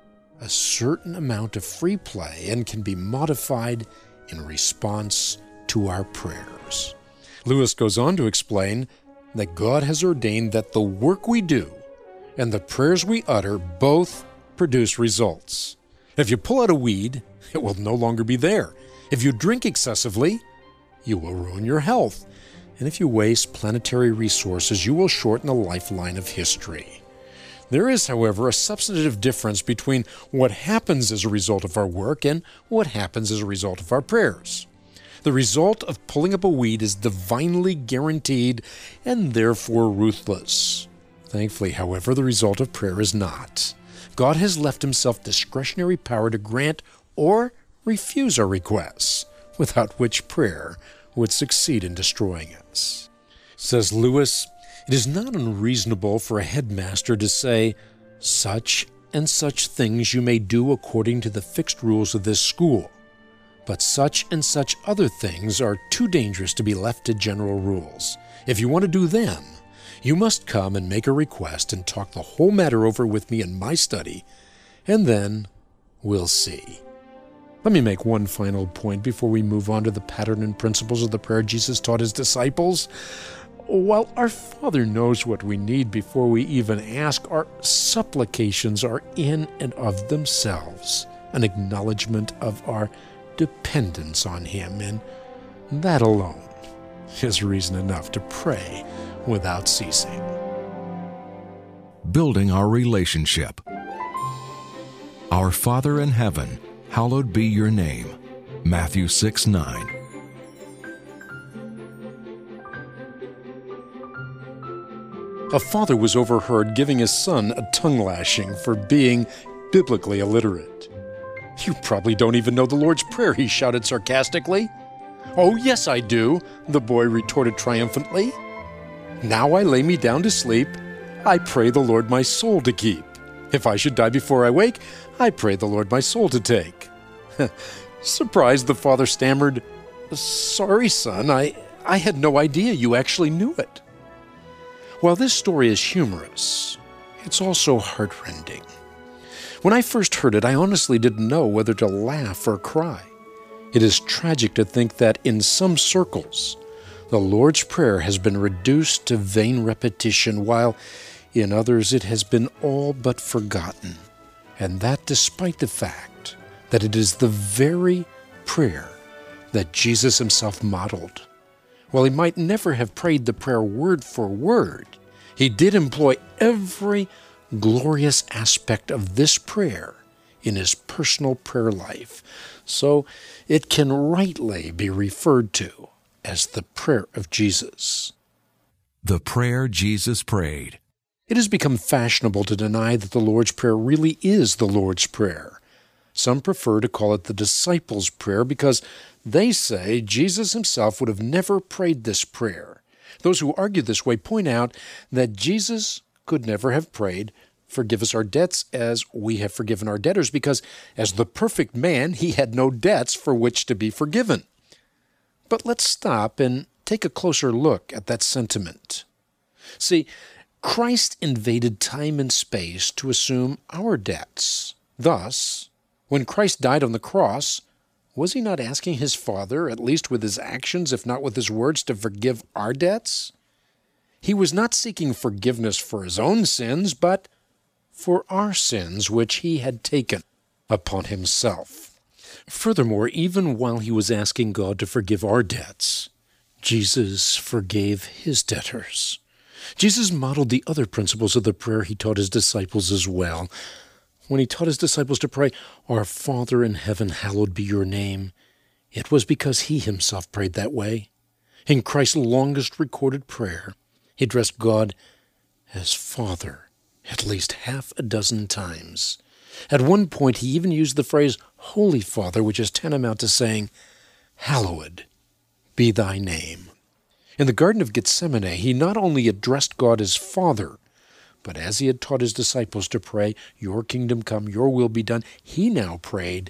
a certain amount of free play and can be modified in response to our prayers. Lewis goes on to explain that God has ordained that the work we do and the prayers we utter both produce results. If you pull out a weed, it will no longer be there. If you drink excessively, you will ruin your health. And if you waste planetary resources, you will shorten the lifeline of history. There is, however, a substantive difference between what happens as a result of our work and what happens as a result of our prayers. The result of pulling up a weed is divinely guaranteed and therefore ruthless. Thankfully, however, the result of prayer is not. God has left Himself discretionary power to grant or refuse our requests, without which prayer would succeed in destroying us. Says Lewis, it is not unreasonable for a headmaster to say, such and such things you may do according to the fixed rules of this school, but such and such other things are too dangerous to be left to general rules. If you want to do them, you must come and make a request and talk the whole matter over with me in my study, and then we'll see. Let me make one final point before we move on to the pattern and principles of the prayer Jesus taught his disciples. While our Father knows what we need before we even ask, our supplications are in and of themselves an acknowledgement of our dependence on him, and that alone is reason enough to pray without ceasing. Building our relationship. Our Father in heaven, hallowed be your name. Matthew six nine. A father was overheard giving his son a tongue lashing for being biblically illiterate. You probably don't even know the Lord's Prayer, he shouted sarcastically. Oh, yes, I do, the boy retorted triumphantly. Now I lay me down to sleep. I pray the Lord my soul to keep. If I should die before I wake, I pray the Lord my soul to take. Surprised, the father stammered, Sorry, son, I, I had no idea you actually knew it. While this story is humorous, it's also heartrending. When I first heard it, I honestly didn't know whether to laugh or cry. It is tragic to think that in some circles, the Lord's Prayer has been reduced to vain repetition, while in others it has been all but forgotten, and that despite the fact that it is the very prayer that Jesus himself modeled. While he might never have prayed the prayer word for word, he did employ every glorious aspect of this prayer in his personal prayer life, so it can rightly be referred to as the prayer of Jesus. The prayer Jesus prayed. It has become fashionable to deny that the Lord's Prayer really is the Lord's Prayer. Some prefer to call it the disciples' prayer because they say Jesus himself would have never prayed this prayer. Those who argue this way point out that Jesus could never have prayed, "Forgive us our debts as we have forgiven our debtors," because as the perfect man, he had no debts for which to be forgiven. But let's stop and take a closer look at that sentiment. See, Christ invaded time and space to assume our debts. Thus, when Christ died on the cross, was he not asking his Father, at least with his actions, if not with his words, to forgive our debts? He was not seeking forgiveness for his own sins, but for our sins, which he had taken upon himself. Furthermore, even while he was asking God to forgive our debts, Jesus forgave his debtors. Jesus modeled the other principles of the prayer he taught his disciples as well. When he taught his disciples to pray, "Our Father in heaven, hallowed be your name," it was because he himself prayed that way. In Christ's longest recorded prayer, he addressed God as Father at least half a dozen times. At one point, he even used the phrase Holy Father, which is tantamount to saying, "Hallowed be thy name." In the Garden of Gethsemane, he not only addressed God as Father, but as he had taught his disciples to pray, "Your kingdom come, your will be done," he now prayed,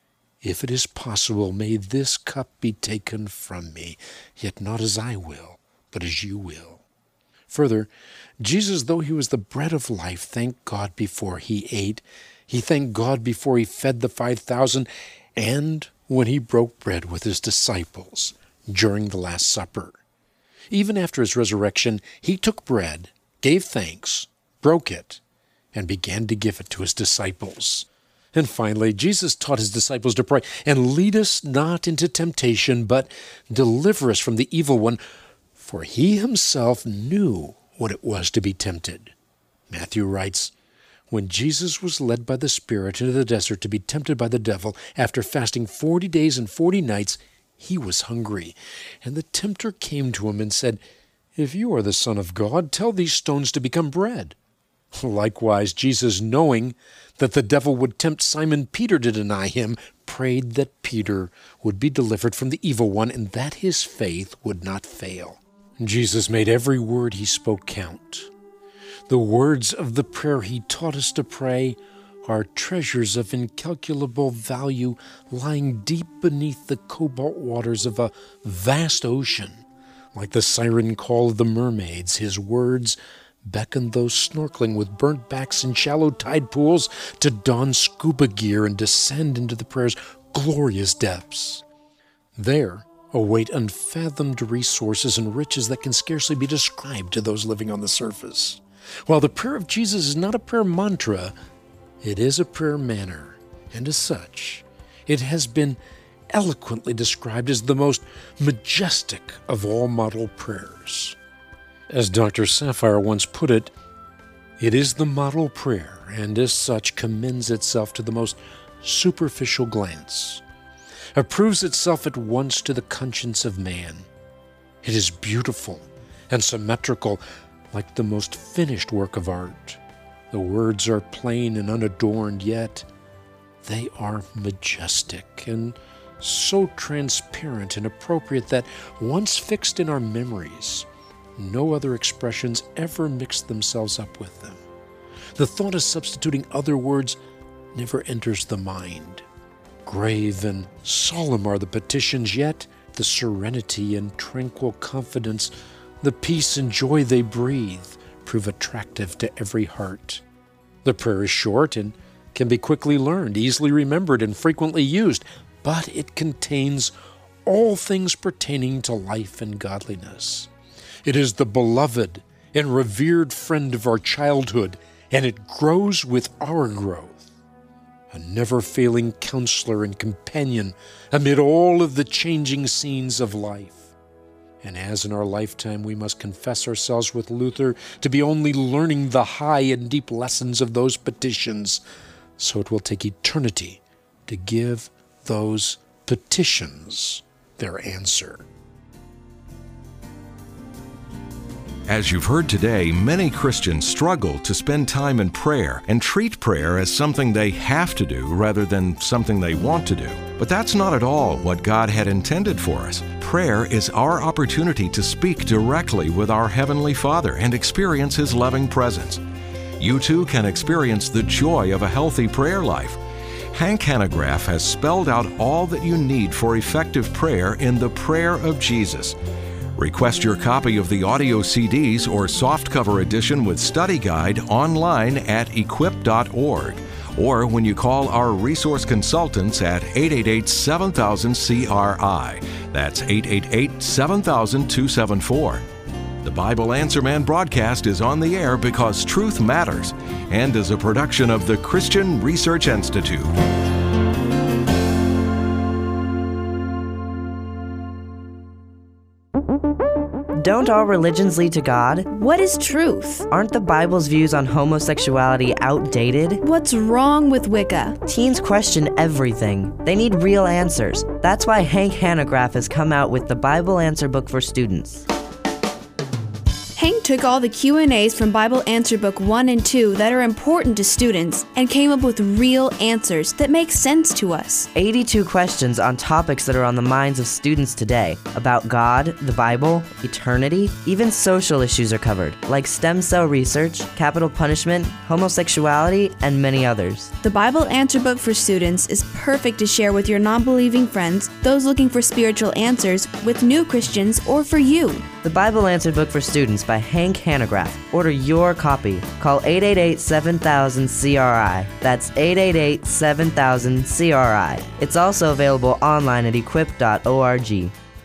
"If it is possible, may this cup be taken from me, yet not as I will, but as you will." Further, Jesus, though he was the bread of life, thanked God before he ate. He thanked God before he fed the five thousand, and when he broke bread with his disciples during the Last Supper. Even after his resurrection, he took bread, gave thanks, broke it, and began to give it to his disciples. And finally, Jesus taught his disciples to pray, "And lead us not into temptation, but deliver us from the evil one," for he himself knew what it was to be tempted. Matthew writes, "When Jesus was led by the Spirit into the desert to be tempted by the devil, after fasting forty days and forty nights, he was hungry. And the tempter came to him and said, 'If you are the Son of God, tell these stones to become bread.' Likewise, Jesus, knowing that the devil would tempt Simon Peter to deny him, prayed that Peter would be delivered from the evil one and that his faith would not fail. Jesus made every word he spoke count. The words of the prayer he taught us to pray are treasures of incalculable value lying deep beneath the cobalt waters of a vast ocean. Like the siren call of the mermaids, his words beckon those snorkeling with burnt backs in shallow tide pools to don scuba gear and descend into the prayer's glorious depths. There await unfathomed resources and riches that can scarcely be described to those living on the surface. While the prayer of Jesus is not a prayer mantra, it is a prayer manner, and as such, it has been eloquently described as the most majestic of all model prayers. As Doctor Sapphire once put it, it is the model prayer, and as such commends itself to the most superficial glance, approves itself at once to the conscience of man. It is beautiful and symmetrical, like the most finished work of art. The words are plain and unadorned, yet they are majestic and so transparent and appropriate that once fixed in our memories, no other expressions ever mix themselves up with them. The thought of substituting other words never enters the mind. Grave and solemn are the petitions, yet the serenity and tranquil confidence, the peace and joy they breathe, prove attractive to every heart. The prayer is short and can be quickly learned, easily remembered, and frequently used, but it contains all things pertaining to life and godliness. It is the beloved and revered friend of our childhood, and it grows with our growth. A never-failing counselor and companion amid all of the changing scenes of life. And as in our lifetime we must confess ourselves with Luther to be only learning the high and deep lessons of those petitions, so it will take eternity to give those petitions their answer. As you've heard today, many Christians struggle to spend time in prayer and treat prayer as something they have to do rather than something they want to do. But that's not at all what God had intended for us. Prayer is our opportunity to speak directly with our Heavenly Father and experience His loving presence. You too can experience the joy of a healthy prayer life. Hank Hanegraaff has spelled out all that you need for effective prayer in the Prayer of Jesus. Request your copy of the audio C Ds or softcover edition with study guide online at equip dot org or when you call our resource consultants at eight eight eight, seven thousand, C R I. That's eight eight eight, seven thousand, two seven four. The Bible Answer Man broadcast is on the air because truth matters and is a production of the Christian Research Institute. Don't all religions lead to God? What is truth? Aren't the Bible's views on homosexuality outdated? What's wrong with Wicca? Teens question everything. They need real answers. That's why Hank Hanegraaff has come out with the Bible Answer Book for students. Hank took all the Q and A's from Bible Answer Book one and two that are important to students and came up with real answers that make sense to us. eighty-two questions on topics that are on the minds of students today about God, the Bible, eternity, even social issues are covered, like stem cell research, capital punishment, homosexuality, and many others. The Bible Answer Book for students is perfect to share with your non-believing friends, those looking for spiritual answers, with new Christians, or for you. The Bible Answer Book for Students by Hank Hanegraaff. Order your copy. Call eight eight eight, seven thousand, C R I. That's eight eight eight, seven thousand, C R I. It's also available online at equip dot org.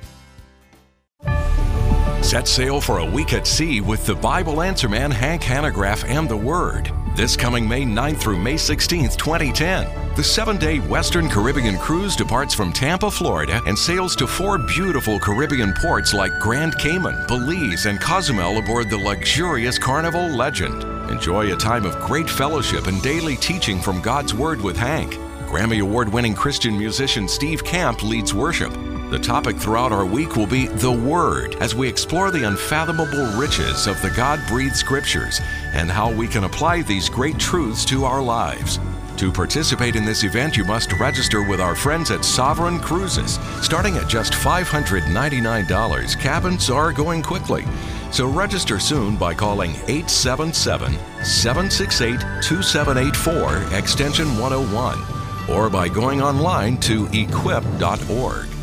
Set sail for a week at sea with the Bible Answer Man Hank Hanegraaff and the Word. This coming May ninth through May sixteenth, twenty ten. The seven-day Western Caribbean cruise departs from Tampa, Florida, and sails to four beautiful Caribbean ports like Grand Cayman, Belize, and Cozumel aboard the luxurious Carnival Legend. Enjoy a time of great fellowship and daily teaching from God's Word with Hank. Grammy Award-winning Christian musician Steve Camp leads worship. The topic throughout our week will be the Word, as we explore the unfathomable riches of the God-breathed Scriptures and how we can apply these great truths to our lives. To participate in this event, you must register with our friends at Sovereign Cruises. Starting at just five hundred ninety-nine dollars, cabins are going quickly. So register soon by calling eight seven seven, seven six eight, two seven eight four, extension one oh one, or by going online to equip dot org.